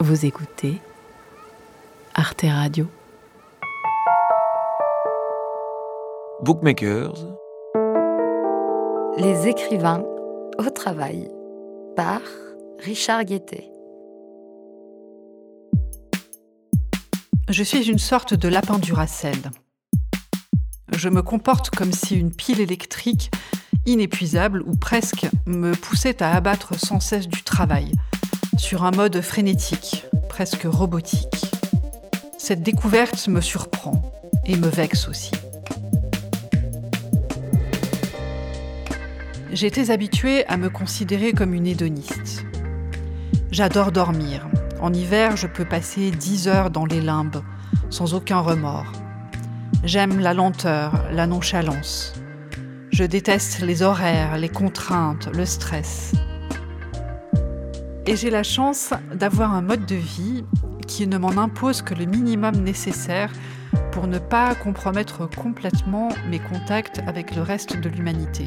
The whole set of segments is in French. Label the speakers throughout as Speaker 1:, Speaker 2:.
Speaker 1: Vous écoutez Arte Radio.
Speaker 2: Bookmakers.
Speaker 3: Les écrivains au travail par Richard Guettet.
Speaker 4: Je suis une sorte de lapin Duracell. Je me comporte comme si une pile électrique inépuisable ou presque me poussait à abattre sans cesse du travail, sur un mode frénétique, presque robotique. Cette découverte me surprend et me vexe aussi. J'étais habituée à me considérer comme une hédoniste. J'adore dormir. En hiver, je peux passer 10 heures dans les limbes, sans aucun remords. J'aime la lenteur, la nonchalance. Je déteste les horaires, les contraintes, le stress. Et j'ai la chance d'avoir un mode de vie qui ne m'en impose que le minimum nécessaire pour ne pas compromettre complètement mes contacts avec le reste de l'humanité.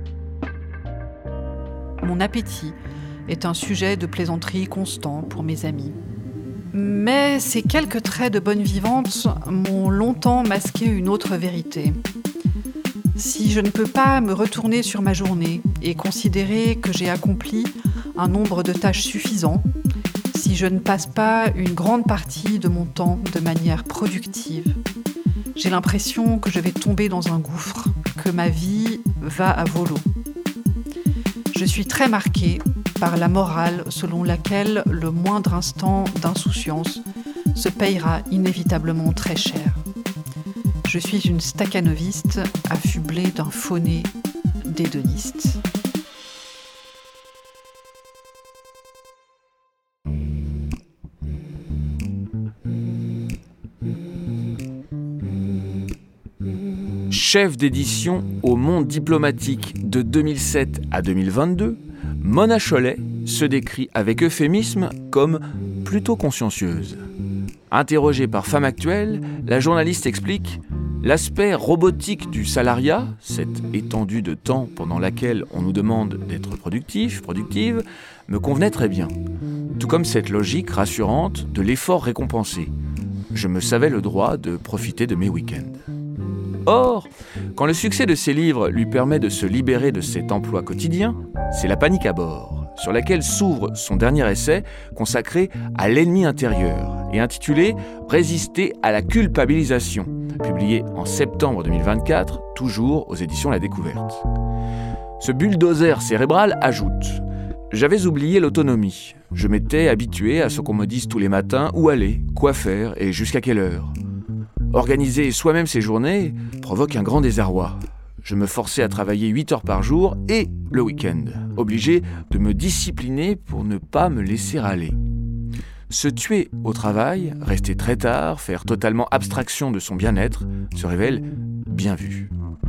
Speaker 4: Mon appétit est un sujet de plaisanterie constant pour mes amis. Mais ces quelques traits de bonne vivante m'ont longtemps masqué une autre vérité. Si je ne peux pas me retourner sur ma journée et considérer que j'ai accompli un nombre de tâches suffisant, si je ne passe pas une grande partie de mon temps de manière productive, j'ai l'impression que je vais tomber dans un gouffre, que ma vie va à volo. Je suis très marquée par la morale selon laquelle le moindre instant d'insouciance se payera inévitablement très cher. Je suis une stakhanoviste affublée d'un faux nez d'hédoniste.
Speaker 2: Chef d'édition au Monde diplomatique de 2007 à 2022, Mona Chollet se décrit avec euphémisme comme plutôt consciencieuse. Interrogée par Femme Actuelle, la journaliste explique « L'aspect robotique du salariat, cette étendue de temps pendant laquelle on nous demande d'être productive, me convenait très bien. Tout comme cette logique rassurante de l'effort récompensé. Je me savais le droit de profiter de mes week-ends. » Or, quand le succès de ses livres lui permet de se libérer de cet emploi quotidien, c'est la panique à bord, sur laquelle s'ouvre son dernier essai consacré à l'ennemi intérieur et intitulé « Résister à la culpabilisation », publié en septembre 2024, toujours aux éditions La Découverte. Ce bulldozer cérébral ajoute « J'avais oublié l'autonomie. Je m'étais habitué à ce qu'on me dise tous les matins où aller, quoi faire et jusqu'à quelle heure. Organiser soi-même ses journées provoque un grand désarroi. Je me forçais à travailler 8 heures par jour et le week-end, obligé de me discipliner pour ne pas me laisser aller. Se tuer au travail, rester très tard, faire totalement abstraction de son bien-être, se révèle bien vu.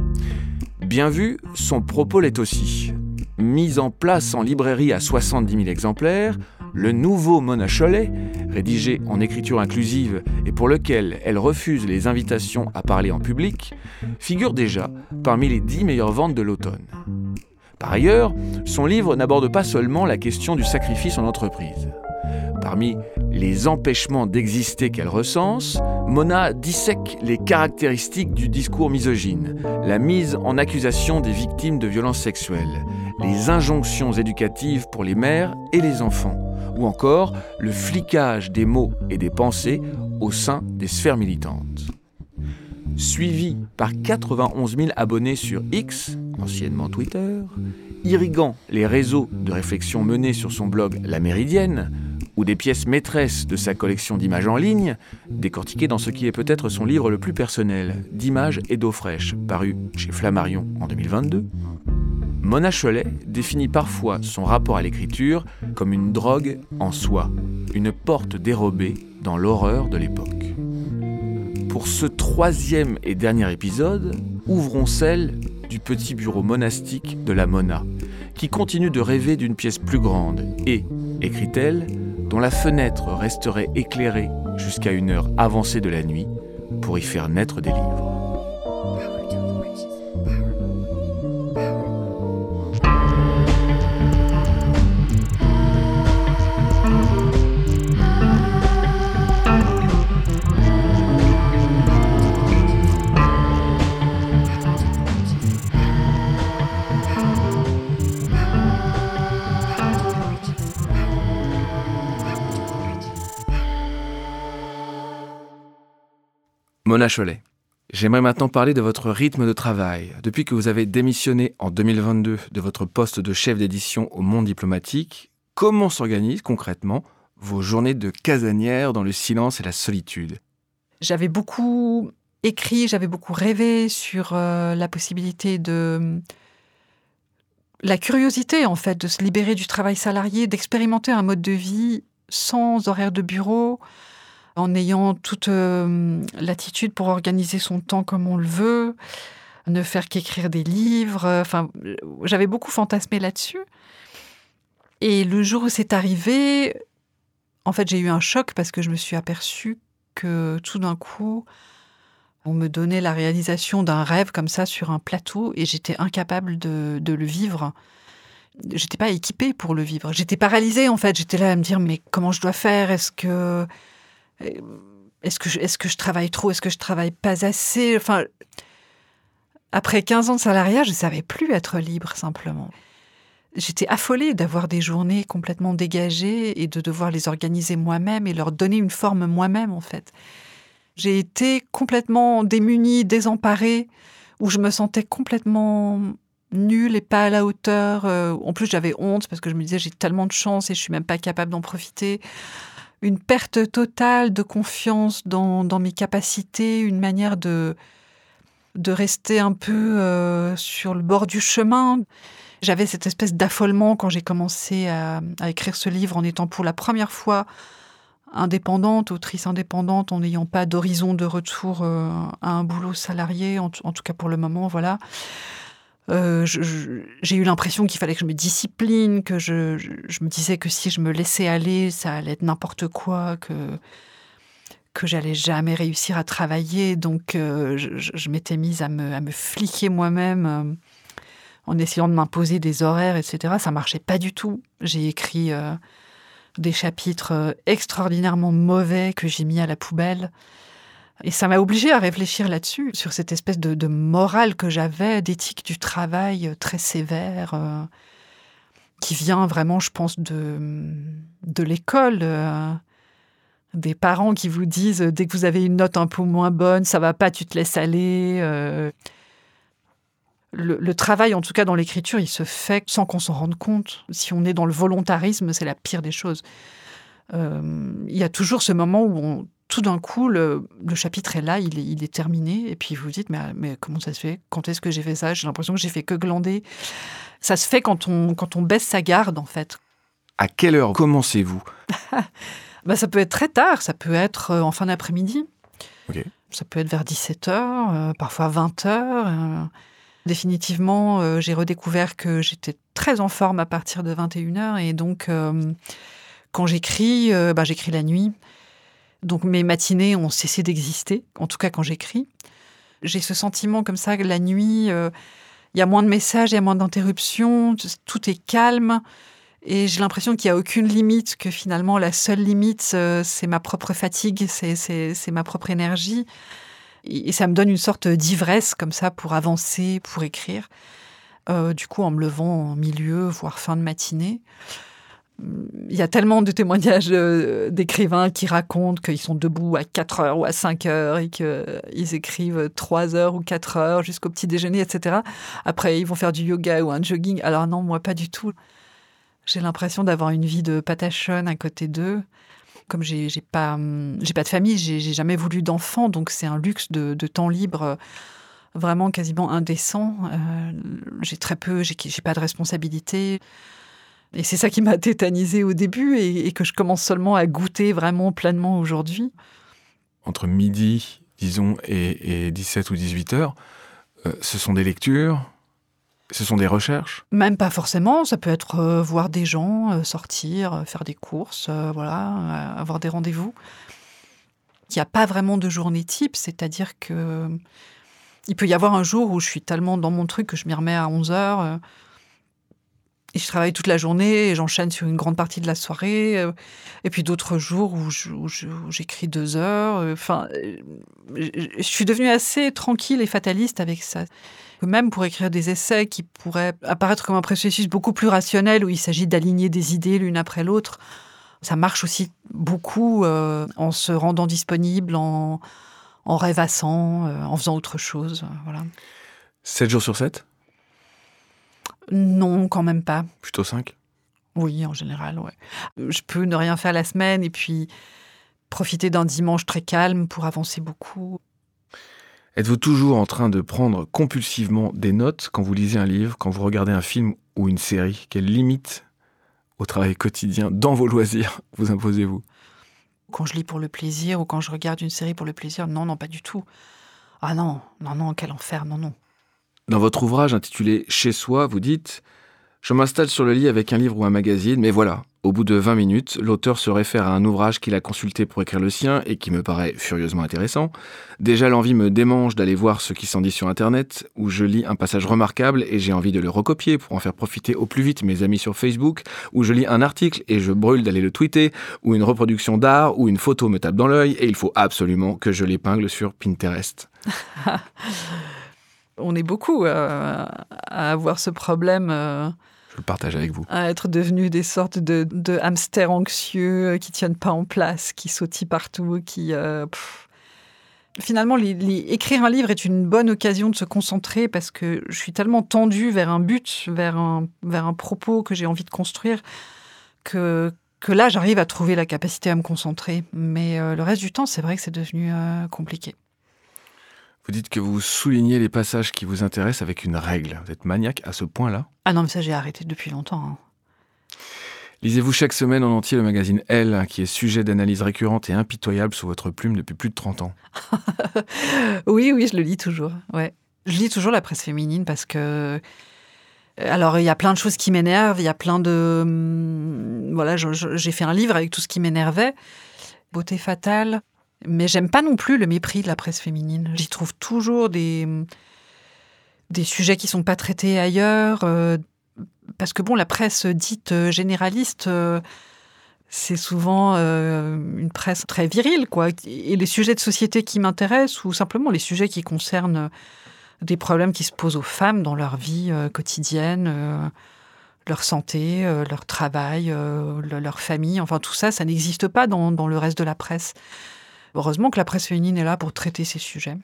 Speaker 2: Bien vu, son propos l'est aussi. Mis en place en librairie à 70 000 exemplaires, le nouveau Mona Chollet, rédigé en écriture inclusive et pour lequel elle refuse les invitations à parler en public, figure déjà parmi les 10 meilleures ventes de l'automne. Par ailleurs, son livre n'aborde pas seulement la question du sacrifice en entreprise. Parmi les empêchements d'exister qu'elle recense, Mona dissèque les caractéristiques du discours misogyne, la mise en accusation des victimes de violences sexuelles, les injonctions éducatives pour les mères et les enfants, ou encore le flicage des mots et des pensées au sein des sphères militantes. Suivi par 91 000 abonnés sur X, anciennement Twitter, irriguant les réseaux de réflexion menés sur son blog La Méridienne, ou des pièces maîtresses de sa collection d'images en ligne, décortiquées dans ce qui est peut-être son livre le plus personnel, d'images et d'eau fraîche, paru chez Flammarion en 2022, Mona Chollet définit parfois son rapport à l'écriture comme une drogue en soi, une porte dérobée dans l'horreur de l'époque. Pour ce 3e et dernier épisode, ouvrons celle du petit bureau monastique de la Mona, qui continue de rêver d'une pièce plus grande et, écrit-elle, dont la fenêtre resterait éclairée jusqu'à une heure avancée de la nuit pour y faire naître des livres. Mona Chollet, j'aimerais maintenant parler de votre rythme de travail. Depuis que vous avez démissionné en 2022 de votre poste de chef d'édition au Monde diplomatique, comment s'organisent concrètement vos journées de casanière dans le silence et la solitude ?
Speaker 4: J'avais beaucoup écrit, j'avais beaucoup rêvé sur la possibilité de... La curiosité, en fait, de se libérer du travail salarié, d'expérimenter un mode de vie sans horaire de bureau, en ayant toute l'attitude pour organiser son temps comme on le veut, ne faire qu'écrire des livres. Enfin, j'avais beaucoup fantasmé là-dessus. Et le jour où c'est arrivé, en fait, j'ai eu un choc parce que je me suis aperçue que tout d'un coup, on me donnait la réalisation d'un rêve comme ça sur un plateau et j'étais incapable de le vivre. J'étais pas équipée pour le vivre. J'étais paralysée, en fait. J'étais là à me dire, mais comment je dois faire ? Est-ce que je travaille trop ? Est-ce que je travaille pas assez ? Enfin, après 15 ans de salariat, je savais plus être libre, simplement. J'étais affolée d'avoir des journées complètement dégagées et de devoir les organiser moi-même et leur donner une forme moi-même, en fait. J'ai été complètement démunie, désemparée, où je me sentais complètement nulle et pas à la hauteur. En plus, j'avais honte parce que je me disais, j'ai tellement de chance et je suis même pas capable d'en profiter. Une perte totale de confiance dans mes capacités, une manière de rester un peu sur le bord du chemin. J'avais cette espèce d'affolement quand j'ai commencé à écrire ce livre en étant pour la première fois indépendante, autrice indépendante, en n'ayant pas d'horizon de retour à un boulot salarié, en tout cas pour le moment, voilà. J'ai eu l'impression qu'il fallait que je me discipline, que je me disais que si je me laissais aller, ça allait être n'importe quoi, que j'allais jamais réussir à travailler. Donc, je m'étais mise à me fliquer moi-même en essayant de m'imposer des horaires, etc. Ça marchait pas du tout. J'ai écrit des chapitres extraordinairement mauvais que j'ai mis à la poubelle. Et ça m'a obligée à réfléchir là-dessus, sur cette espèce de morale que j'avais, d'éthique du travail très sévère, qui vient vraiment, je pense, de l'école, des parents qui vous disent, dès que vous avez une note un peu moins bonne, ça va pas, tu te laisses aller. Le travail, en tout cas dans l'écriture, il se fait sans qu'on s'en rende compte. Si on est dans le volontarisme, c'est la pire des choses. Il y a toujours ce moment où tout d'un coup, le chapitre est là, il est terminé, et puis vous vous dites, mais comment ça se fait ? Quand est-ce que j'ai fait ça ? J'ai l'impression que j'ai fait que glander. Ça se fait quand on baisse sa garde, en fait.
Speaker 2: À quelle heure commencez-vous ?
Speaker 4: Ça peut être très tard, ça peut être en fin d'après-midi.
Speaker 2: Okay.
Speaker 4: Ça peut être vers 17h, parfois 20h. Définitivement, j'ai redécouvert que j'étais très en forme à partir de 21h, et donc quand j'écris, j'écris la nuit. Donc mes matinées ont cessé d'exister, en tout cas quand j'écris. J'ai ce sentiment comme ça que la nuit, il y a moins de messages, il y a moins d'interruptions, tout est calme. Et j'ai l'impression qu'il n'y a aucune limite, que finalement la seule limite, c'est ma propre fatigue, c'est ma propre énergie. Et ça me donne une sorte d'ivresse comme ça pour avancer, pour écrire. Du coup, en me levant en milieu, voire fin de matinée. Il y a tellement de témoignages d'écrivains qui racontent qu'ils sont debout à 4 heures ou à 5 heures et qu'ils écrivent 3 heures ou 4 heures jusqu'au petit déjeuner, etc. Après, ils vont faire du yoga ou un jogging. Alors non, moi, pas du tout. J'ai l'impression d'avoir une vie de patachonne à côté d'eux. Comme j'ai pas de famille, j'ai jamais voulu d'enfant, donc c'est un luxe de temps libre vraiment quasiment indécent. J'ai très peu, j'ai pas de responsabilité. Et c'est ça qui m'a tétanisée au début et que je commence seulement à goûter vraiment pleinement aujourd'hui.
Speaker 2: Entre midi, disons, et 17 ou 18 heures, ce sont des lectures ? Ce sont des recherches ?
Speaker 4: Même pas forcément, ça peut être voir des gens, sortir, faire des courses, avoir des rendez-vous. Il n'y a pas vraiment de journée type, c'est-à-dire que il peut y avoir un jour où je suis tellement dans mon truc que je m'y remets à 11h et je travaille toute la journée et j'enchaîne sur une grande partie de la soirée. Et puis d'autres jours où j'écris 2 heures. Je suis devenue assez tranquille et fataliste avec ça. Même pour écrire des essais qui pourraient apparaître comme un processus beaucoup plus rationnel, où il s'agit d'aligner des idées l'une après l'autre, ça marche aussi beaucoup en se rendant disponible, en en rêvassant, en faisant autre chose. Voilà.
Speaker 2: 7 jours sur 7 ?
Speaker 4: Non, quand même pas.
Speaker 2: Plutôt 5 ?
Speaker 4: Oui, en général, ouais. Je peux ne rien faire la semaine et puis profiter d'un dimanche très calme pour avancer beaucoup.
Speaker 2: Êtes-vous toujours en train de prendre compulsivement des notes quand vous lisez un livre, quand vous regardez un film ou une série ? Quelles limites au travail quotidien, dans vos loisirs, vous imposez-vous ?
Speaker 4: Quand je lis pour le plaisir ou quand je regarde une série pour le plaisir, non, pas du tout. Ah non, quel enfer, non.
Speaker 2: Dans votre ouvrage intitulé « Chez soi », vous dites « Je m'installe sur le lit avec un livre ou un magazine, mais voilà, au bout de 20 minutes, l'auteur se réfère à un ouvrage qu'il a consulté pour écrire le sien et qui me paraît furieusement intéressant. Déjà, l'envie me démange d'aller voir ce qui s'en dit sur Internet, où je lis un passage remarquable et j'ai envie de le recopier pour en faire profiter au plus vite mes amis sur Facebook, où je lis un article et je brûle d'aller le tweeter, ou une reproduction d'art, ou une photo me tape dans l'œil et il faut absolument que je l'épingle sur Pinterest. »
Speaker 4: On est beaucoup à avoir ce problème.
Speaker 2: Je le partage avec vous.
Speaker 4: À être devenus des sortes de hamsters anxieux qui tiennent pas en place, qui sautillent partout, qui... Finalement, écrire un livre est une bonne occasion de se concentrer parce que je suis tellement tendue vers un but, vers un propos que j'ai envie de construire, que là, j'arrive à trouver la capacité à me concentrer. Mais le reste du temps, c'est vrai que c'est devenu compliqué.
Speaker 2: Vous dites que vous soulignez les passages qui vous intéressent avec une règle. Vous êtes maniaque à ce point-là ?
Speaker 4: Ah non, mais ça, j'ai arrêté depuis longtemps. Hein.
Speaker 2: Lisez-vous chaque semaine en entier le magazine Elle, qui est sujet d'analyse récurrente et impitoyable sous votre plume depuis plus de 30 ans.
Speaker 4: Oui, je le lis toujours. Ouais. Je lis toujours la presse féminine parce que... Alors, il y a plein de choses qui m'énervent, il y a plein de... Voilà, j'ai fait un livre avec tout ce qui m'énervait. Beauté fatale... Mais j'aime pas non plus le mépris de la presse féminine. J'y trouve toujours des sujets qui sont pas traités ailleurs. Parce que la presse dite généraliste, c'est souvent une presse très virile, quoi. Et les sujets de société qui m'intéressent, ou simplement les sujets qui concernent des problèmes qui se posent aux femmes dans leur vie quotidienne, leur santé, leur travail, leur famille, enfin tout ça, ça n'existe pas dans le reste de la presse. Heureusement que la presse féminine est là pour traiter ces sujets.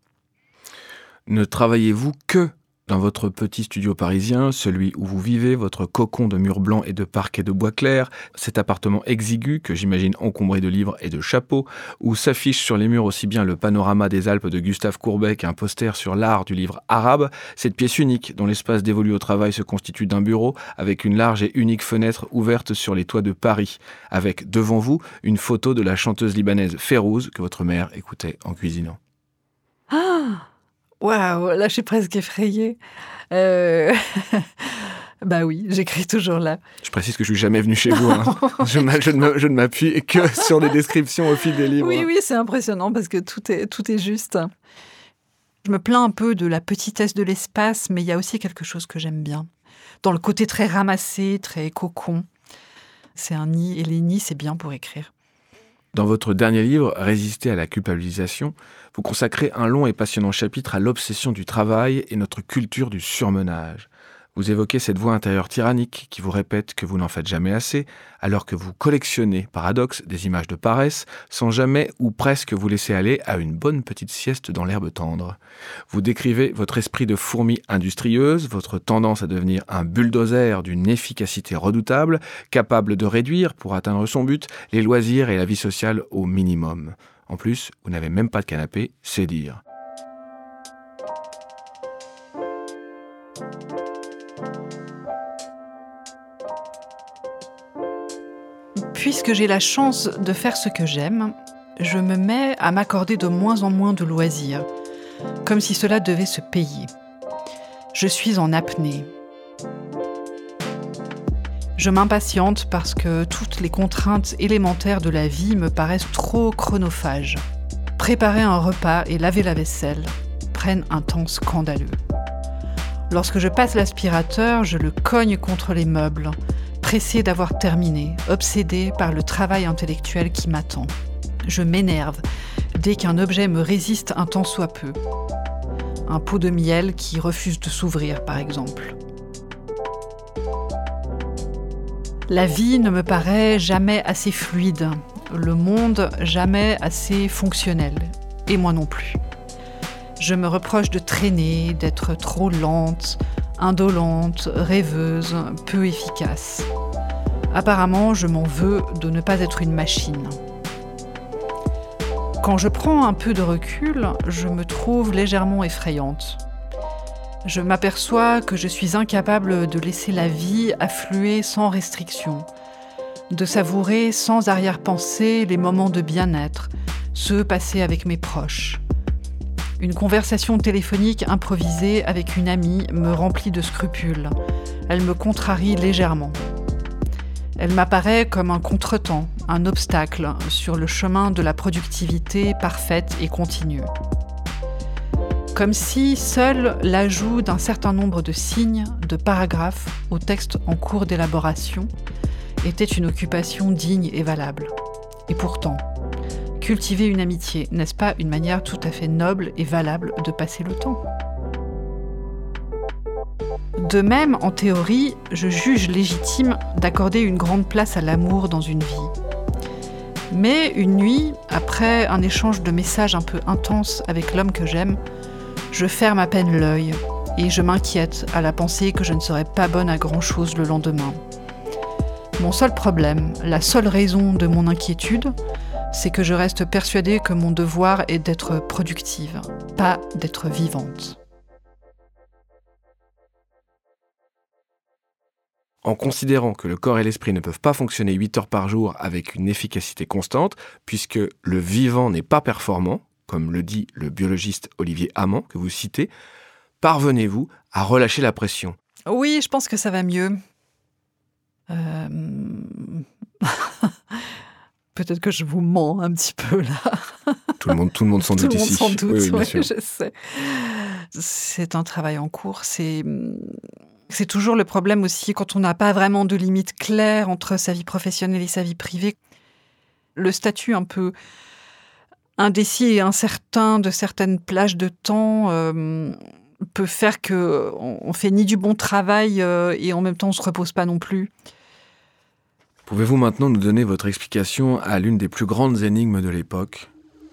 Speaker 2: Ne travaillez-vous que dans votre petit studio parisien, celui où vous vivez, votre cocon de murs blancs et de parquet de bois clair, cet appartement exigu que j'imagine encombré de livres et de chapeaux, où s'affiche sur les murs aussi bien le panorama des Alpes de Gustave Courbet qu'un poster sur l'art du livre arabe, cette pièce unique dont l'espace dévolu au travail se constitue d'un bureau avec une large et unique fenêtre ouverte sur les toits de Paris, avec devant vous une photo de la chanteuse libanaise Férouz que votre mère écoutait en cuisinant.
Speaker 4: Ah! Waouh, là je suis presque effrayée. Bah oui, j'écris toujours là.
Speaker 2: Je précise que je suis jamais venu chez vous. Hein. Je ne m'appuie que sur des descriptions au fil des livres.
Speaker 4: Oui, c'est impressionnant parce que tout est juste. Je me plains un peu de la petitesse de l'espace, mais il y a aussi quelque chose que j'aime bien. Dans le côté très ramassé, très cocon. C'est un nid, et les nids, c'est bien pour écrire.
Speaker 2: Dans votre dernier livre, Résister à la culpabilisation, vous consacrez un long et passionnant chapitre à l'obsession du travail et notre culture du surmenage. Vous évoquez cette voix intérieure tyrannique qui vous répète que vous n'en faites jamais assez, alors que vous collectionnez, paradoxe, des images de paresse, sans jamais ou presque vous laisser aller à une bonne petite sieste dans l'herbe tendre. Vous décrivez votre esprit de fourmi industrieuse, votre tendance à devenir un bulldozer d'une efficacité redoutable, capable de réduire, pour atteindre son but, les loisirs et la vie sociale au minimum. En plus, vous n'avez même pas de canapé, c'est dire.
Speaker 4: Puisque j'ai la chance de faire ce que j'aime, je me mets à m'accorder de moins en moins de loisirs, comme si cela devait se payer. Je suis en apnée. Je m'impatiente parce que toutes les contraintes élémentaires de la vie me paraissent trop chronophages. Préparer un repas et laver la vaisselle prennent un temps scandaleux. Lorsque je passe l'aspirateur, je le cogne contre les meubles, pressée d'avoir terminé, obsédée par le travail intellectuel qui m'attend. Je m'énerve dès qu'un objet me résiste un tant soit peu. Un pot de miel qui refuse de s'ouvrir, par exemple. La vie ne me paraît jamais assez fluide, le monde jamais assez fonctionnel. et moi non plus. Je me reproche de traîner, d'être trop lente, indolente, rêveuse, peu efficace. Apparemment, je m'en veux de ne pas être une machine. Quand je prends un peu de recul, je me trouve légèrement effrayante. Je m'aperçois que je suis incapable de laisser la vie affluer sans restriction, de savourer sans arrière-pensée les moments de bien-être, ceux passés avec mes proches. Une conversation téléphonique improvisée avec une amie me remplit de scrupules. Elle me contrarie légèrement. Elle m'apparaît comme un contretemps, un obstacle sur le chemin de la productivité parfaite et continue. Comme si seul l'ajout d'un certain nombre de signes, de paragraphes au texte en cours d'élaboration était une occupation digne et valable. Et pourtant, cultiver une amitié, n'est-ce pas une manière tout à fait noble et valable de passer le temps ? De même, en théorie, je juge légitime d'accorder une grande place à l'amour dans une vie. Mais une nuit, après un échange de messages un peu intense avec l'homme que j'aime, je ferme à peine l'œil et je m'inquiète à la pensée que je ne serai pas bonne à grand-chose le lendemain. Mon seul problème, la seule raison de mon inquiétude, c'est que je reste persuadée que mon devoir est d'être productive, pas d'être vivante.
Speaker 2: En considérant que le corps et l'esprit ne peuvent pas fonctionner 8 heures par jour avec une efficacité constante, puisque le vivant n'est pas performant, comme le dit le biologiste Olivier Hamon, que vous citez, parvenez-vous à relâcher la pression ?
Speaker 4: Oui, je pense que ça va mieux. Peut-être que je vous mens un petit peu là.
Speaker 2: Tout le monde s'en doute ici.
Speaker 4: Tout le monde s'en doute,
Speaker 2: oui, bien
Speaker 4: ouais,
Speaker 2: sûr.
Speaker 4: je sais. C'est un travail en cours. C'est toujours le problème aussi quand on n'a pas vraiment de limite claire entre sa vie professionnelle et sa vie privée. Le statut un peu indécis et incertain de certaines plages de temps peut faire qu'on fait ni du bon travail et en même temps on ne se repose pas non plus.
Speaker 2: Pouvez-vous maintenant nous donner votre explication à l'une des plus grandes énigmes de l'époque ?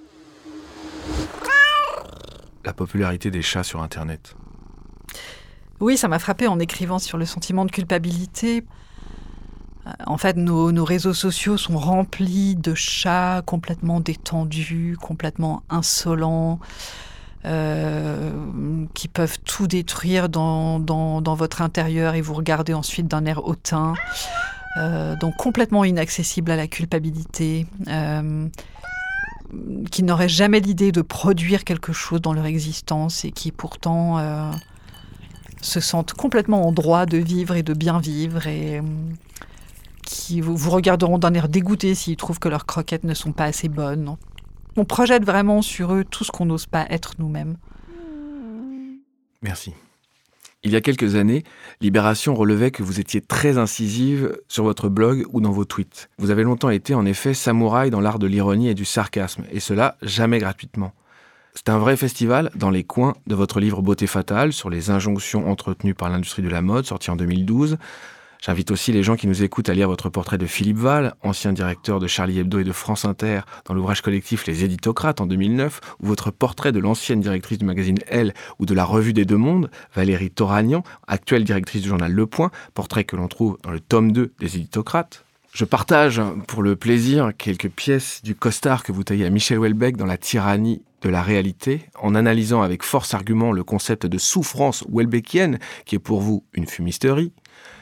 Speaker 2: La popularité des chats sur Internet.
Speaker 4: Oui, ça m'a frappée en écrivant sur le sentiment de culpabilité. En fait, nos réseaux sociaux sont remplis de chats complètement détendus, complètement insolents, qui peuvent tout détruire dans votre intérieur et vous regarder ensuite d'un air hautain. Donc complètement inaccessibles à la culpabilité, qui n'auraient jamais l'idée de produire quelque chose dans leur existence et qui pourtant se sentent complètement en droit de vivre et de bien vivre et qui vous regarderont d'un air dégoûté s'ils trouvent que leurs croquettes ne sont pas assez bonnes. On projette vraiment sur eux tout ce qu'on n'ose pas être nous-mêmes.
Speaker 2: Merci. Il y a quelques années, Libération relevait que vous étiez très incisive sur votre blog ou dans vos tweets. Vous avez longtemps été en effet samouraï dans l'art de l'ironie et du sarcasme, et cela jamais gratuitement. C'est un vrai festival dans les coins de votre livre Beauté fatale sur les injonctions entretenues par l'industrie de la mode, sorti en 2012. J'invite aussi les gens qui nous écoutent à lire votre portrait de Philippe Val, ancien directeur de Charlie Hebdo et de France Inter, dans l'ouvrage collectif Les Éditocrates en 2009, ou votre portrait de l'ancienne directrice du magazine Elle ou de la Revue des Deux Mondes, Valérie Toragnan, actuelle directrice du journal Le Point, portrait que l'on trouve dans le tome 2 des Éditocrates. Je partage, pour le plaisir, quelques pièces du costard que vous taillez à Michel Houellebecq dans La tyrannie de la réalité, en analysant avec force argument le concept de souffrance houellebecquienne, qui est pour vous une fumisterie.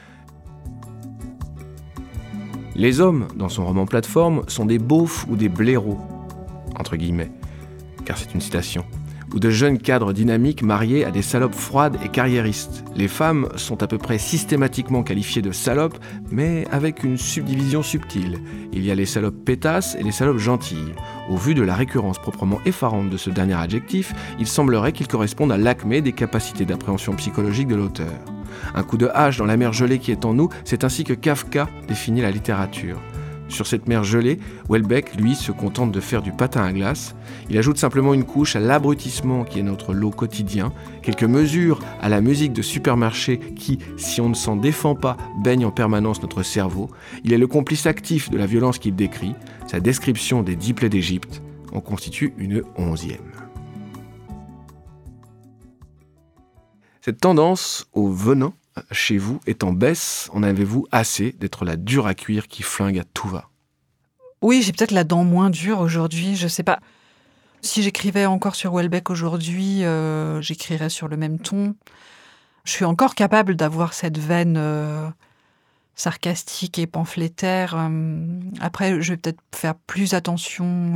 Speaker 2: Les hommes, dans son roman Plateforme, sont des beaufs ou des blaireaux, entre guillemets, car c'est une citation, ou de jeunes cadres dynamiques mariés à des salopes froides et carriéristes. Les femmes sont à peu près systématiquement qualifiées de salopes, mais avec une subdivision subtile. Il y a les salopes pétasses et les salopes gentilles. Au vu de la récurrence proprement effarante de ce dernier adjectif, il semblerait qu'il corresponde à l'acmé des capacités d'appréhension psychologique de l'auteur. Un coup de hache dans la mer gelée qui est en nous, c'est ainsi que Kafka définit la littérature. Sur cette mer gelée, Houellebecq, lui, se contente de faire du patin à glace. Il ajoute simplement une couche à l'abrutissement qui est notre lot quotidien, quelques mesures à la musique de supermarché qui, si on ne s'en défend pas, baigne en permanence notre cerveau. Il est le complice actif de la violence qu'il décrit, sa description des 10 plaies d'Égypte.
Speaker 5: en constituent une 11e. Cette tendance au venin chez vous est en baisse. En avez-vous assez d'être la dure à cuire qui flingue à tout va ?
Speaker 4: Oui, j'ai peut-être la dent moins dure aujourd'hui, je sais pas. Si j'écrivais encore sur Houellebecq aujourd'hui, j'écrirais sur le même ton. Je suis encore capable d'avoir cette veine sarcastique et pamphlétaire. Après, je vais peut-être faire plus attention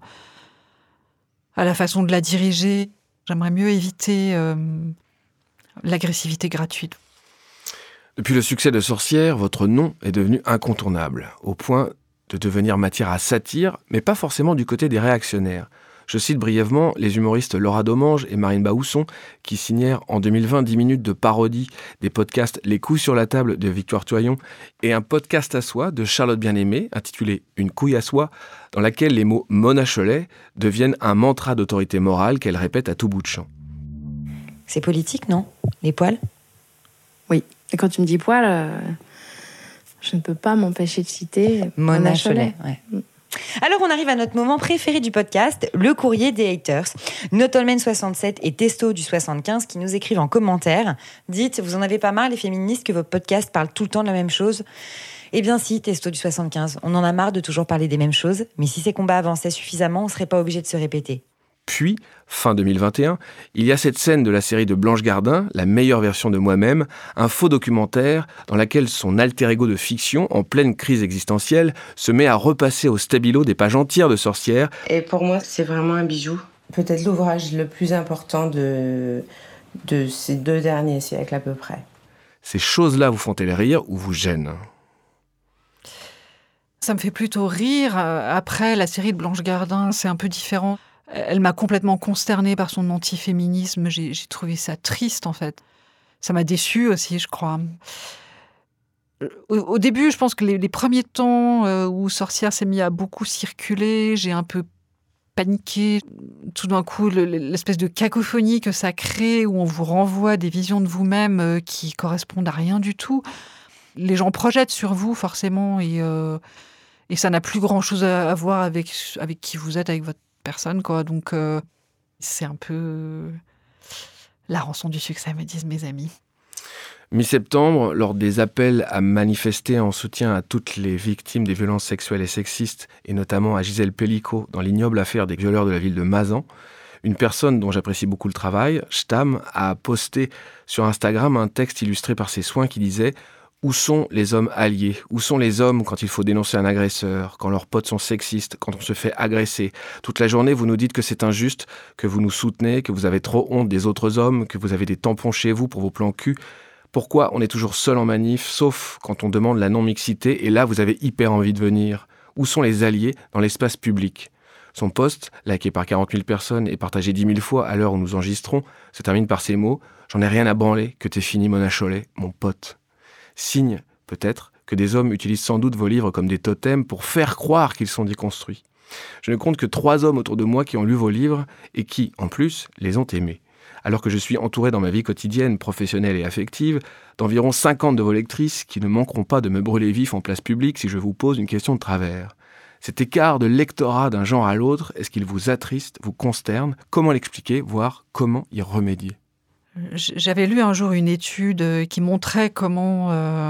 Speaker 4: à la façon de la diriger. J'aimerais mieux éviter l'agressivité gratuite.
Speaker 5: Depuis le succès de Sorcière, votre nom est devenu incontournable, au point de devenir matière à satire, mais pas forcément du côté des réactionnaires. Je cite brièvement les humoristes Laura Domange et Marine Baousson qui signèrent en 2020 10 minutes de parodie des podcasts Les couilles sur la table de Victoire Toyon et un podcast à soi de Charlotte Bien-Aimée intitulé Une couille à soi, dans laquelle les mots Mona Chollet deviennent un mantra d'autorité morale qu'elle répète à tout bout de champ.
Speaker 6: C'est politique, non ? Les poils ?
Speaker 7: Oui. Et quand tu me dis poils, je ne peux pas m'empêcher de citer
Speaker 6: Mona Chollet. Ouais. Alors, on arrive à notre moment préféré du podcast, le courrier des haters. Notolmen67 et Testo du 75 qui nous écrivent en commentaire. Dites, vous en avez pas marre, les féministes, que votre podcast parle tout le temps de la même chose ? Eh bien si, Testo du 75, on en a marre de toujours parler des mêmes choses, mais si ces combats avançaient suffisamment, on serait pas obligé de se répéter.
Speaker 5: Puis, fin 2021, il y a cette scène de la série de Blanche Gardin, La meilleure version de moi-même, un faux documentaire dans lequel son alter ego de fiction, en pleine crise existentielle, se met à repasser au stabilo des pages entières de Sorcière.
Speaker 8: Et pour moi, c'est vraiment un bijou. Peut-être l'ouvrage le plus important de ces 2 derniers siècles à peu près.
Speaker 5: Ces choses-là vous font-elles rire ou vous gênent ?
Speaker 4: Ça me fait plutôt rire. Après, la série de Blanche Gardin, c'est un peu différent. Elle m'a complètement consternée par son antiféminisme. J'ai trouvé ça triste, en fait. Ça m'a déçue aussi, je crois. Au début, je pense que les premiers temps où Sorcière s'est mis à beaucoup circuler, j'ai un peu paniqué. Tout d'un coup, l'espèce de cacophonie que ça crée, où on vous renvoie des visions de vous-même qui correspondent à rien du tout. Les gens projettent sur vous, forcément, et ça n'a plus grand-chose à voir avec qui vous êtes, avec votre personne, quoi. Donc, c'est un peu la rançon du succès, me disent mes amis.
Speaker 5: Mi-septembre, lors des appels à manifester en soutien à toutes les victimes des violences sexuelles et sexistes, et notamment à Gisèle Pellicot dans l'ignoble affaire des violeurs de la ville de Mazan, une personne dont j'apprécie beaucoup le travail, Stam, a posté sur Instagram un texte illustré par ses soins qui disait « Où sont les hommes alliés ? Où sont les hommes quand il faut dénoncer un agresseur, quand leurs potes sont sexistes, quand on se fait agresser ? Toute la journée, vous nous dites que c'est injuste, que vous nous soutenez, que vous avez trop honte des autres hommes, que vous avez des tampons chez vous pour vos plans cul. Pourquoi on est toujours seul en manif, sauf quand on demande la non-mixité, et là, vous avez hyper envie de venir ? Où sont les alliés dans l'espace public ? » Son post, liké par 40 000 personnes et partagé 10 000 fois à l'heure où nous enregistrons, se termine par ces mots « J'en ai rien à branler, que t'es fini, Mona Chollet, mon pote. » Signe, peut-être, que des hommes utilisent sans doute vos livres comme des totems pour faire croire qu'ils sont déconstruits. Je ne compte que 3 hommes autour de moi qui ont lu vos livres et qui, en plus, les ont aimés. Alors que je suis entouré dans ma vie quotidienne, professionnelle et affective, d'environ 50 de vos lectrices qui ne manqueront pas de me brûler vif en place publique si je vous pose une question de travers. Cet écart de lectorat d'un genre à l'autre, est-ce qu'il vous attriste, vous consterne ? Comment l'expliquer, voire comment y remédier ?
Speaker 4: J'avais lu un jour une étude qui montrait comment,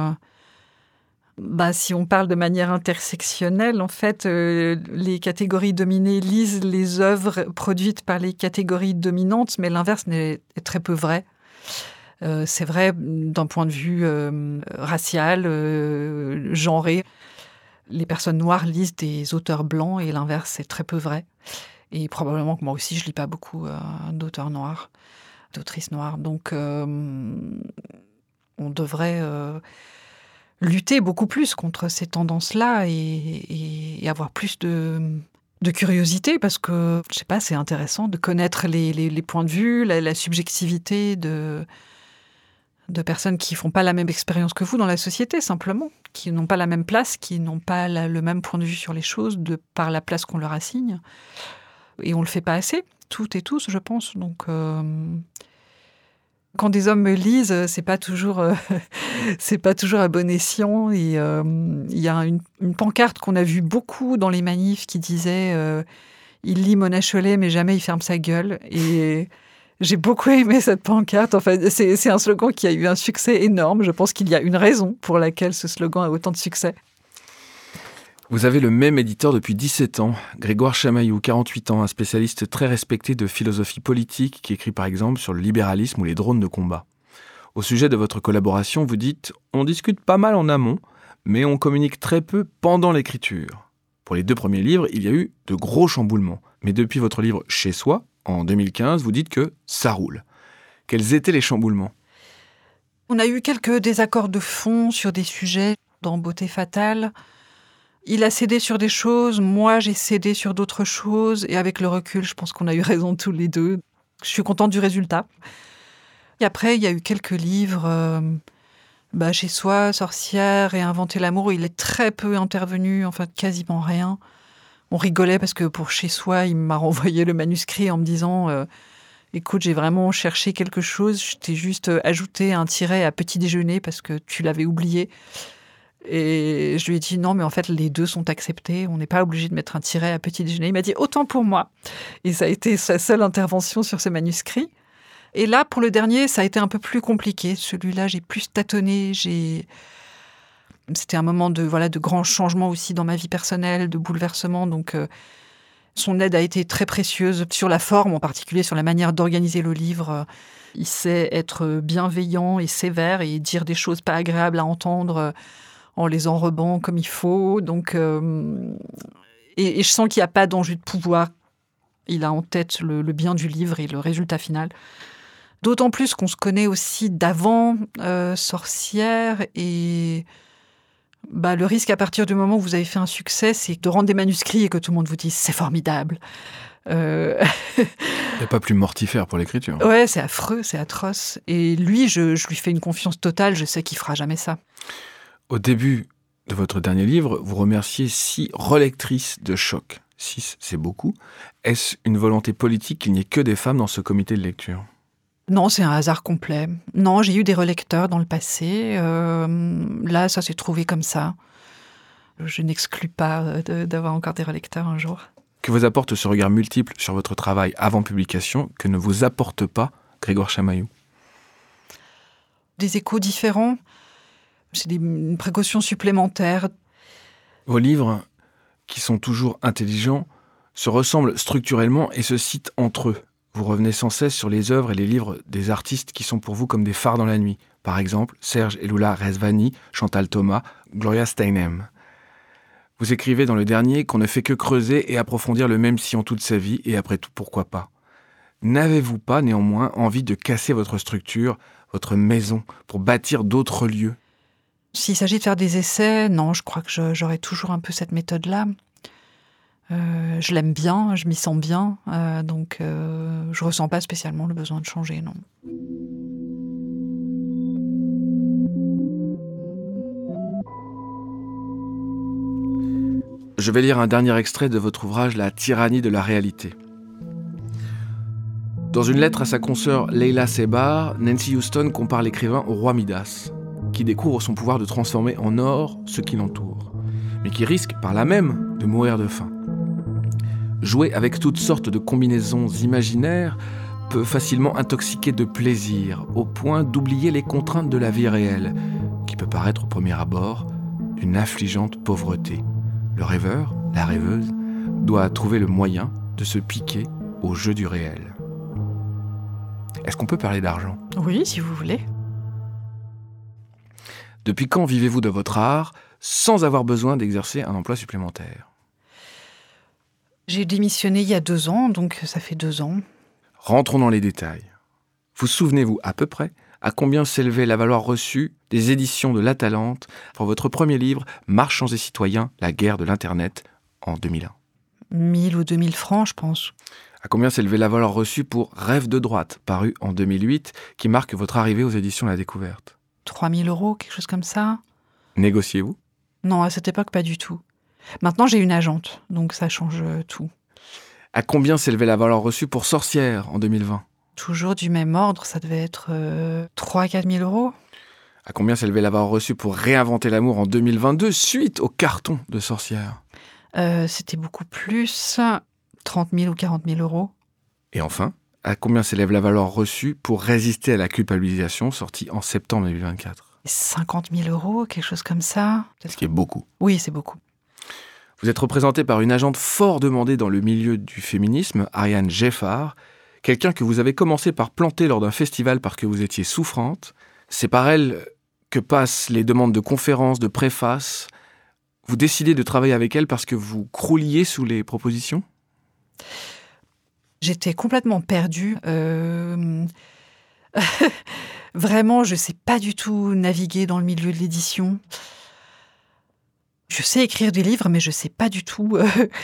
Speaker 4: si on parle de manière intersectionnelle, en fait, les catégories dominées lisent les œuvres produites par les catégories dominantes, mais l'inverse est très peu vrai. C'est vrai d'un point de vue racial, genré. Les personnes noires lisent des auteurs blancs et l'inverse, c'est très peu vrai. Et probablement que moi aussi, je lis pas beaucoup d'auteurs noirs, d'autrices noires. Donc, on devrait lutter beaucoup plus contre ces tendances-là et avoir plus de curiosité parce que, je sais pas, c'est intéressant de connaître les points de vue, la subjectivité de personnes qui font pas la même expérience que vous dans la société, simplement, qui n'ont pas la même place, qui n'ont pas le même point de vue sur les choses par la place qu'on leur assigne. Et on le fait pas assez, toutes et tous, je pense. Donc, quand des hommes me lisent, c'est pas toujours à bon escient. Et il y a une pancarte qu'on a vue beaucoup dans les manifs qui disait il lit Mona Chollet, mais jamais il ferme sa gueule. Et j'ai beaucoup aimé cette pancarte. Enfin, c'est un slogan qui a eu un succès énorme. Je pense qu'il y a une raison pour laquelle ce slogan a autant de succès.
Speaker 5: Vous avez le même éditeur depuis 17 ans, Grégoire Chamaillou, 48 ans, un spécialiste très respecté de philosophie politique qui écrit par exemple sur le libéralisme ou les drones de combat. Au sujet de votre collaboration, vous dites « On discute pas mal en amont, mais on communique très peu pendant l'écriture ». Pour les 2 premiers livres, il y a eu de gros chamboulements. Mais depuis votre livre « Chez soi », en 2015, vous dites que ça roule. Quels étaient les chamboulements ?
Speaker 4: On a eu quelques désaccords de fond sur des sujets dans Beauté fatale. Il a cédé sur des choses, moi j'ai cédé sur d'autres choses, et avec le recul, je pense qu'on a eu raison tous les deux. Je suis contente du résultat. Et après, il y a eu quelques livres, Chez soi, Sorcière et Inventer l'amour. Il est très peu intervenu, enfin quasiment rien. On rigolait parce que pour Chez soi, il m'a renvoyé le manuscrit en me disant écoute, j'ai vraiment cherché quelque chose, je t'ai juste ajouté un tiret à petit déjeuner parce que tu l'avais oublié. Et je lui ai dit non, mais en fait, les 2 sont acceptés. On n'est pas obligé de mettre un tiret à petit déjeuner. Il m'a dit autant pour moi. Et ça a été sa seule intervention sur ce manuscrit. Et là, pour le dernier, ça a été un peu plus compliqué. Celui-là, j'ai plus tâtonné. C'était un moment de grands changements aussi dans ma vie personnelle, de bouleversement. Donc, son aide a été très précieuse sur la forme, en particulier sur la manière d'organiser le livre. Il sait être bienveillant et sévère et dire des choses pas agréables à entendre en les enrobant comme il faut. Donc, et je sens qu'il n'y a pas d'enjeu de pouvoir. Il a en tête le bien du livre et le résultat final. D'autant plus qu'on se connaît aussi d'avant Sorcière. Et le risque à partir du moment où vous avez fait un succès, c'est de rendre des manuscrits et que tout le monde vous dise « c'est formidable ».
Speaker 5: Il n'y a pas plus mortifère pour l'écriture.
Speaker 4: Ouais, c'est affreux, c'est atroce. Et lui, je lui fais une confiance totale, je sais qu'il fera jamais ça.
Speaker 5: Au début de votre dernier livre, vous remerciez 6 relectrices de choc. 6, c'est beaucoup. Est-ce une volonté politique qu'il n'y ait que des femmes dans ce comité de lecture ?
Speaker 4: Non, c'est un hasard complet. Non, j'ai eu des relecteurs dans le passé. Là, ça s'est trouvé comme ça. Je n'exclus pas d'avoir encore des relecteurs un jour.
Speaker 5: Que vous apporte ce regard multiple sur votre travail avant publication que ne vous apporte pas Grégoire Chamaillou ?
Speaker 4: Des échos différents. C'est une précaution supplémentaire.
Speaker 5: Vos livres, qui sont toujours intelligents, se ressemblent structurellement et se citent entre eux. Vous revenez sans cesse sur les œuvres et les livres des artistes qui sont pour vous comme des phares dans la nuit. Par exemple, Serge et Lula Rezvani, Chantal Thomas, Gloria Steinem. Vous écrivez dans le dernier qu'on ne fait que creuser et approfondir le même sillon toute sa vie, et après tout, pourquoi pas ? N'avez-vous pas néanmoins envie de casser votre structure, votre maison, pour bâtir d'autres lieux ?
Speaker 4: S'il s'agit de faire des essais, non, je crois que j'aurai toujours un peu cette méthode-là. Je l'aime bien, je m'y sens bien, donc je ressens pas spécialement le besoin de changer, non.
Speaker 5: Je vais lire un dernier extrait de votre ouvrage « La tyrannie de la réalité ». Dans une lettre à sa consoeur Leila Sebar, Nancy Houston compare l'écrivain au roi Midas, qui découvre son pouvoir de transformer en or ce qui l'entoure, mais qui risque par là même de mourir de faim. Jouer avec toutes sortes de combinaisons imaginaires peut facilement intoxiquer de plaisir, au point d'oublier les contraintes de la vie réelle, qui peut paraître au premier abord d'une affligeante pauvreté. Le rêveur, la rêveuse, doit trouver le moyen de se piquer au jeu du réel. Est-ce qu'on peut parler d'argent ?
Speaker 4: Oui, si vous voulez.
Speaker 5: Depuis quand vivez-vous de votre art sans avoir besoin d'exercer un emploi supplémentaire ?
Speaker 4: J'ai démissionné il y a 2 ans, donc ça fait 2 ans.
Speaker 5: Rentrons dans les détails. Vous souvenez-vous à peu près à combien s'élevait la valeur reçue des éditions de La Talente pour votre premier livre « Marchands et citoyens, la guerre de l'Internet » en 2001 ?
Speaker 4: 1000 ou 2000 francs, je pense.
Speaker 5: À combien s'élevait la valeur reçue pour « Rêve de droite » paru en 2008, qui marque votre arrivée aux éditions La Découverte ?
Speaker 4: 3000 €, quelque chose comme ça.
Speaker 5: Négociez-vous ?
Speaker 4: Non, à cette époque, pas du tout. Maintenant, j'ai une agente, donc ça change tout.
Speaker 5: À combien s'élevait la valeur reçue pour Sorcière en 2020 ?
Speaker 4: Toujours du même ordre, ça devait être 3-4 000 €.
Speaker 5: À combien s'élevait la valeur reçue pour Réinventer l'amour en 2022, suite au carton de Sorcière ?
Speaker 4: C'était beaucoup plus. 30 000 ou 40 000 euros.
Speaker 5: Et enfin, à combien s'élève la valeur reçue pour résister à la culpabilisation, sortie en septembre 2024 ?
Speaker 4: 50 000 euros, quelque chose comme ça.
Speaker 5: Ce qui est beaucoup.
Speaker 4: Oui, c'est beaucoup.
Speaker 5: Vous êtes représentée par une agente fort demandée dans le milieu du féminisme, Ariane Geffard, quelqu'un que vous avez commencé par planter lors d'un festival parce que vous étiez souffrante. C'est par elle que passent les demandes de conférences, de préfaces. Vous décidez de travailler avec elle parce que vous crouliez sous les propositions ?
Speaker 4: J'étais complètement perdue. Vraiment, je ne sais pas du tout naviguer dans le milieu de l'édition. Je sais écrire des livres, mais je ne sais pas du tout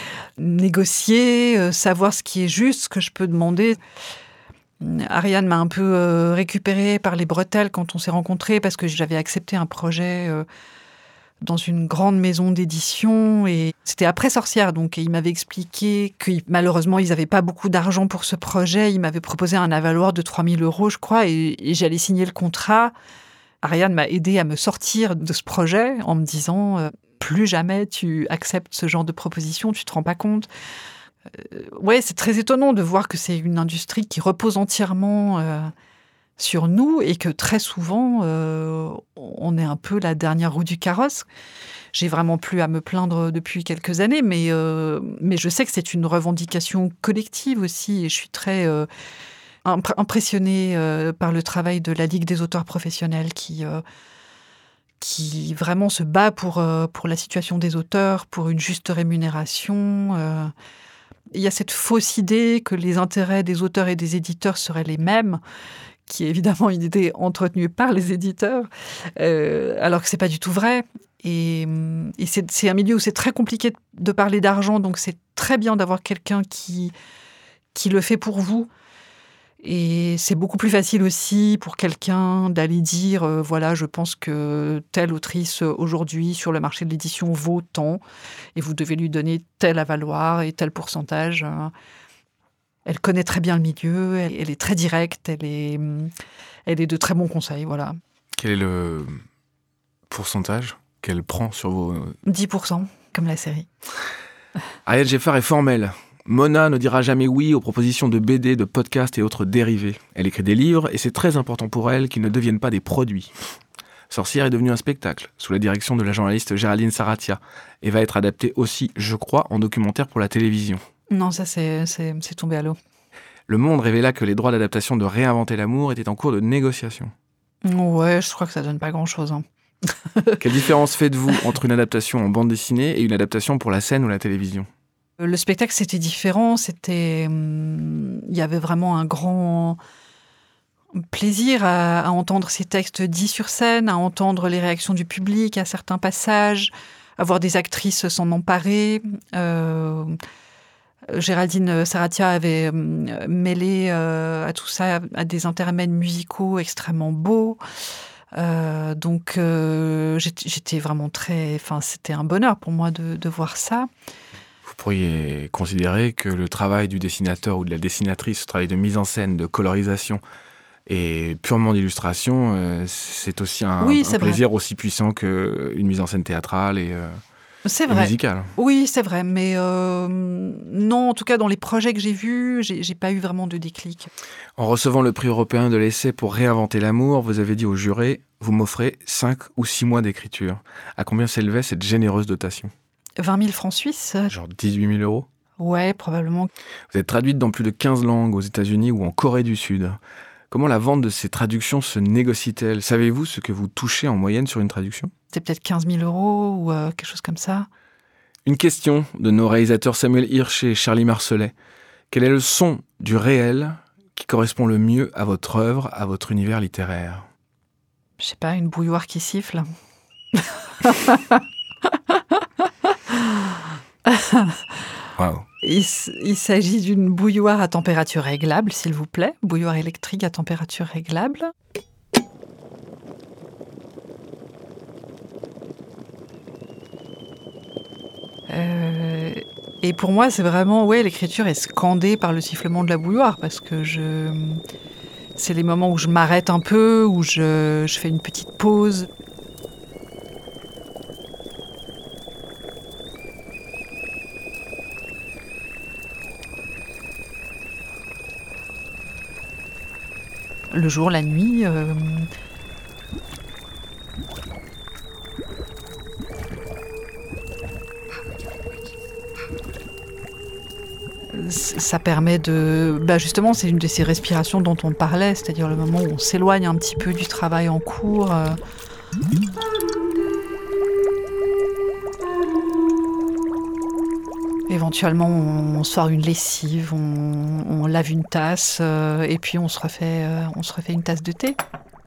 Speaker 4: négocier, savoir ce qui est juste, ce que je peux demander. Ariane m'a un peu récupérée par les bretelles quand on s'est rencontrés, parce que j'avais accepté un projet dans une grande maison d'édition. Et c'était après Sorcières, donc il m'avait expliqué que malheureusement, ils n'avaient pas beaucoup d'argent pour ce projet. Il m'avait proposé un avaloir de 3 000 euros, je crois, et j'allais signer le contrat. Ariane m'a aidée à me sortir de ce projet en me disant plus jamais tu acceptes ce genre de proposition, tu te rends pas compte. Ouais, c'est très étonnant de voir que c'est une industrie qui repose entièrement sur nous et que très souvent, on est un peu la dernière roue du carrosse. J'ai vraiment plus à me plaindre depuis quelques années, mais je sais que c'est une revendication collective aussi et je suis très impressionnée par le travail de la Ligue des auteurs professionnels qui vraiment se bat pour la situation des auteurs, pour une juste rémunération. Il y a cette fausse idée que les intérêts des auteurs et des éditeurs seraient les mêmes, qui est évidemment une idée entretenue par les éditeurs, alors que c'est pas du tout vrai. Et c'est un milieu où c'est très compliqué de parler d'argent, donc c'est très bien d'avoir quelqu'un qui le fait pour vous. Et c'est beaucoup plus facile aussi pour quelqu'un d'aller dire voilà, je pense que telle autrice aujourd'hui sur le marché de l'édition vaut tant et vous devez lui donner tel avaloir et tel pourcentage. Elle connaît très bien le milieu, elle est très directe, elle est de très bons conseils, voilà.
Speaker 5: Quel est le pourcentage qu'elle prend sur vos...
Speaker 4: 10%, comme la série.
Speaker 5: Ariane Geffard est formelle. Mona ne dira jamais oui aux propositions de BD, de podcasts et autres dérivés. Elle écrit des livres et c'est très important pour elle qu'ils ne deviennent pas des produits. Sorcières est devenu un spectacle, sous la direction de la journaliste Géraldine Saratia, et va être adapté aussi, je crois, en documentaire pour la télévision.
Speaker 4: Non, ça c'est tombé à l'eau.
Speaker 5: Le Monde révéla que les droits d'adaptation de Réinventer l'amour étaient en cours de négociation.
Speaker 4: Ouais, je crois que ça donne pas grand-chose. Hein.
Speaker 5: Quelle différence faites-vous entre une adaptation en bande dessinée et une adaptation pour la scène ou la télévision ?
Speaker 4: Le spectacle, c'était différent. Il y avait vraiment un grand plaisir à entendre ces textes dits sur scène, à entendre les réactions du public à certains passages, à voir des actrices s'en emparer. Géraldine Saratia avait mêlé à tout ça à des intermèdes musicaux extrêmement beaux. Donc j'étais vraiment très... Enfin, c'était un bonheur pour moi de voir ça.
Speaker 5: Vous pourriez considérer que le travail du dessinateur ou de la dessinatrice, ce travail de mise en scène, de colorisation et purement d'illustration, c'est aussi un plaisir vrai. Aussi puissant qu'une mise en scène théâtrale et musicale.
Speaker 4: Oui, c'est vrai, mais non, en tout cas dans les projets que j'ai vus, j'ai pas eu vraiment de déclic.
Speaker 5: En recevant le prix européen de l'essai pour Réinventer l'amour, vous avez dit au juré, vous m'offrez 5 ou 6 mois d'écriture. À combien s'élevait cette généreuse dotation ?
Speaker 4: 20 000 francs suisses.
Speaker 5: Genre 18 000 euros ?
Speaker 4: Ouais, probablement.
Speaker 5: Vous êtes traduite dans plus de 15 langues aux États-Unis ou en Corée du Sud. Comment la vente de ces traductions se négocie-t-elle ? Savez-vous ce que vous touchez en moyenne sur une traduction ?
Speaker 4: C'est peut-être 15 000 euros ou quelque chose comme ça.
Speaker 5: Une question de nos réalisateurs Samuel Hirsch et Charlie Marcelet. Quel est le son du réel qui correspond le mieux à votre œuvre, à votre univers littéraire ?
Speaker 4: Je sais pas, une bouilloire qui siffle.
Speaker 5: Wow.
Speaker 4: Il s'agit d'une bouilloire à température réglable, s'il vous plaît. Bouilloire électrique à température réglable. Et pour moi, c'est vraiment... Ouais, l'écriture est scandée par le sifflement de la bouilloire, parce que c'est les moments où je m'arrête un peu, où je fais une petite pause. le jour, la nuit. Ça permet de... justement, c'est une de ces respirations dont on parlait, c'est-à-dire le moment où on s'éloigne un petit peu du travail en cours. Éventuellement, on sort une lessive, on lave une tasse, et puis on se refait une tasse de thé.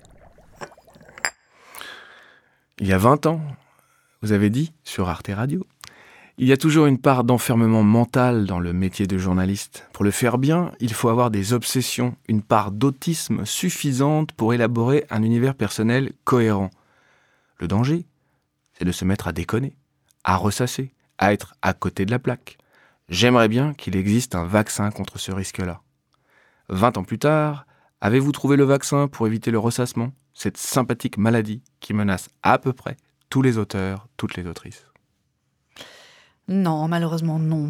Speaker 5: Il y a 20 ans, vous avez dit, sur Arte Radio, il y a toujours une part d'enfermement mental dans le métier de journaliste. Pour le faire bien, il faut avoir des obsessions, une part d'autisme suffisante pour élaborer un univers personnel cohérent. Le danger, c'est de se mettre à déconner, à ressasser, à être à côté de la plaque. J'aimerais bien qu'il existe un vaccin contre ce risque-là. 20 ans plus tard, avez-vous trouvé le vaccin pour éviter le ressassement, cette sympathique maladie qui menace à peu près tous les auteurs, toutes les autrices?
Speaker 4: Non, malheureusement non.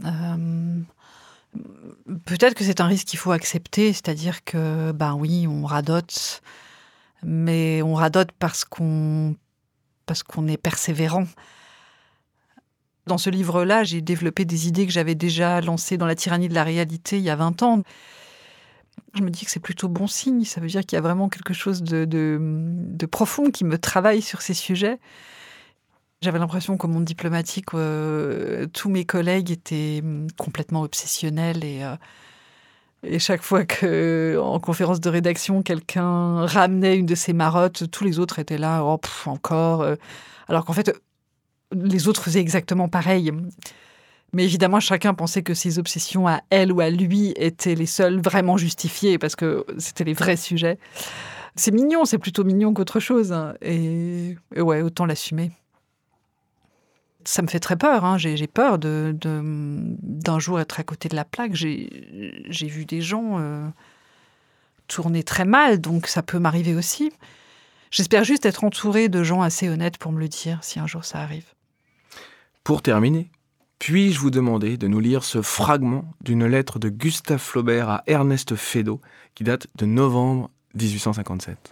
Speaker 4: Peut-être que c'est un risque qu'il faut accepter, c'est-à-dire que, oui, on radote, mais on radote parce qu'on est persévérant. Dans ce livre-là, j'ai développé des idées que j'avais déjà lancées dans La tyrannie de la réalité il y a 20 ans. Je me dis que c'est plutôt bon signe, ça veut dire qu'il y a vraiment quelque chose de profond qui me travaille sur ces sujets. J'avais l'impression qu'au monde diplomatique, tous mes collègues étaient complètement obsessionnels et chaque fois qu'en conférence de rédaction, quelqu'un ramenait une de ses marottes, tous les autres étaient là, encore. Alors qu'en fait, les autres faisaient exactement pareil. Mais évidemment, chacun pensait que ses obsessions à elle ou à lui étaient les seules vraiment justifiées parce que c'était les vrais sujets. C'est mignon, c'est plutôt mignon qu'autre chose. Et ouais, autant l'assumer. Ça me fait très peur, hein. J'ai peur d'un jour être à côté de la plaque. J'ai vu des gens tourner très mal, donc ça peut m'arriver aussi. J'espère juste être entourée de gens assez honnêtes pour me le dire, si un jour ça arrive. Pour terminer, puis-je vous demander de nous lire ce fragment d'une lettre de Gustave Flaubert à Ernest Feydeau, qui date de novembre 1857.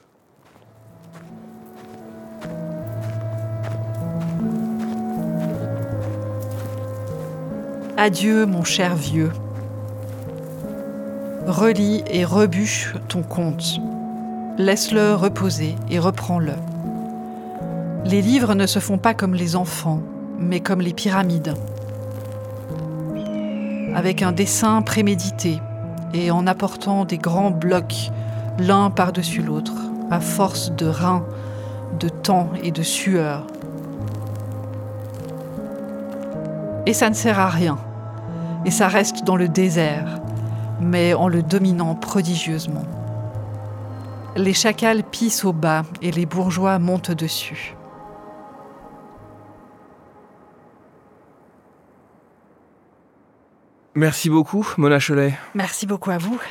Speaker 4: Adieu, mon cher vieux. Relis et rebûche ton conte. Laisse-le reposer et reprends-le. Les livres ne se font pas comme les enfants, mais comme les pyramides. Avec un dessin prémédité et en apportant des grands blocs l'un par-dessus l'autre, à force de reins, de temps et de sueur. Et ça ne sert à rien. Et ça reste dans le désert, mais en le dominant prodigieusement. Les chacals pissent au bas et les bourgeois montent dessus.
Speaker 5: Merci beaucoup, Mona Chollet.
Speaker 4: Merci beaucoup à vous.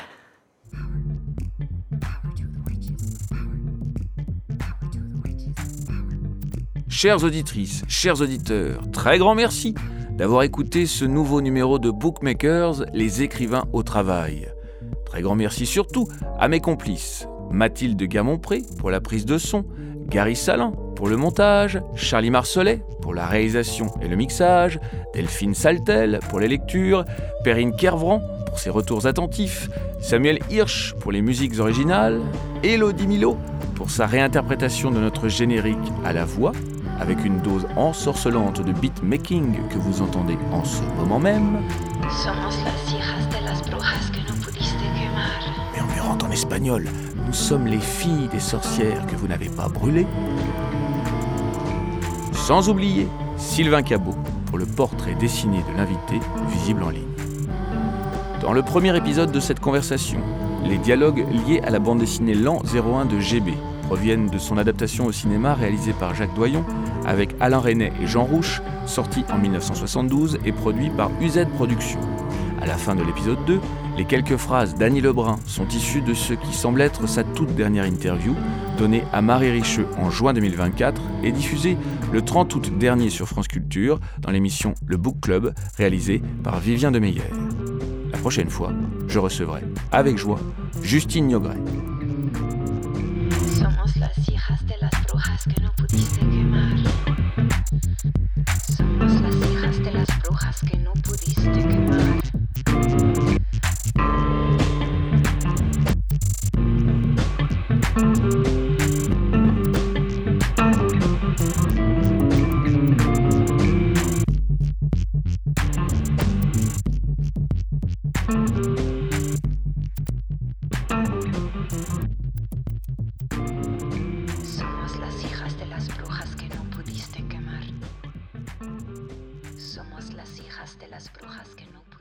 Speaker 2: Chères auditrices, chers auditeurs, très grand merci d'avoir écouté ce nouveau numéro de Bookmakers, les écrivains au travail. Très grand merci surtout à mes complices, Mathilde Gamon-Pré pour la prise de son, Gary Salin pour le montage, Charlie Marcelet pour la réalisation et le mixage, Delphine Saltel pour les lectures, Perrine Kervran pour ses retours attentifs, Samuel Hirsch pour les musiques originales, Élodie Milo pour sa réinterprétation de notre générique à la voix, avec une dose ensorcelante de beatmaking que vous entendez en ce moment même. Murmurant en espagnol, nous sommes les filles des sorcières que vous n'avez pas brûlées. Sans oublier Sylvain Cabot pour le portrait dessiné de l'invité visible en ligne. Dans le premier épisode de cette conversation, les dialogues liés à la bande dessinée L'An 01 de GB proviennent de son adaptation au cinéma réalisée par Jacques Doyon avec Alain Resnais et Jean Rouch, sorti en 1972 et produit par UZ Productions. À la fin de l'épisode 2, les quelques phrases d'Annie Lebrun sont issues de ce qui semble être sa toute dernière interview, donnée à Marie Richeux en juin 2024 et diffusée le 30 août dernier sur France Culture dans l'émission Le Book Club, réalisée par Vivien Demeyer. La prochaine fois, je recevrai, avec joie, Justine Niogret.
Speaker 9: las hijas de las brujas que no pudiste quemar. Somos las hijas de las brujas que no pudiste quemar. Somos las hijas de las brujas que no pudiste quemar. Somos las hijas de las brujas que no